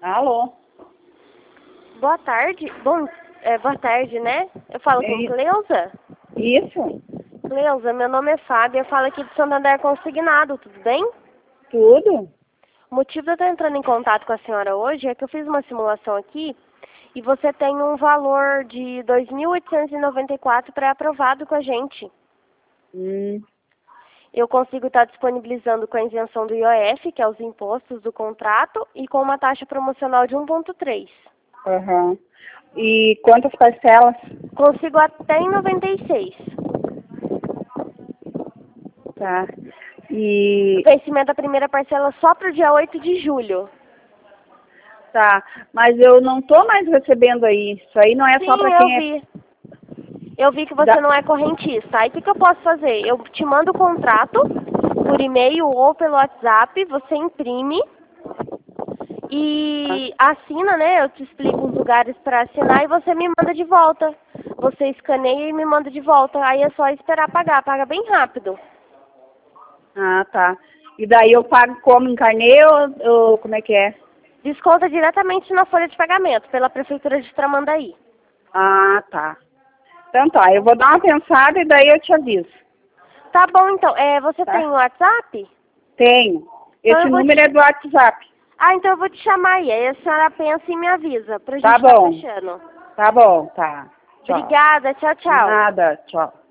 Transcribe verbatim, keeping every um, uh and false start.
Alô? Boa tarde. Bom, é, boa tarde, né? Eu falo com Isso. Cleusa. Isso? Cleusa, meu nome é Fábio, eu falo aqui de Santander Consignado, tudo bem? Tudo? O motivo de eu estar entrando em contato com a senhora hoje é que eu fiz uma simulação aqui e você tem um valor de dois mil oitocentos e noventa e quatro pré-aprovado com a gente. Hum. Eu consigo estar disponibilizando com a isenção do I O F, que é os impostos do contrato, e com uma taxa promocional de um vírgula três. Aham. E quantas parcelas? Consigo até em noventa e seis. Tá. E... O vencimento da primeira parcela só para o dia oito de julho. Tá. Mas eu não tô mais recebendo aí. Isso aí não é Sim, só pra eu quem é... vi. Eu vi que você Da... não é correntista. Aí o que, que eu posso fazer? Eu te mando o contrato por e-mail ou pelo WhatsApp, você imprime e assina, né? Eu te explico os lugares para assinar e você me manda de volta. Você escaneia e me manda de volta. Aí é só esperar pagar. Paga bem rápido. Ah, tá. E daí eu pago como em carnê ou, ou como é que é? Desconta diretamente na folha de pagamento, pela Prefeitura de Tramandaí. Ah, tá. Então tá, eu vou dar uma pensada e daí eu te aviso. Tá bom, então. É, você Tá? tem o WhatsApp? Tenho. Então Esse eu vou número te... é do WhatsApp. Ah, então eu vou te chamar aí. Aí a senhora pensa e me avisa, pra Tá gente estar bom. fechando. Tá bom, tá. Tchau. Obrigada, tchau, tchau. Nada, tchau.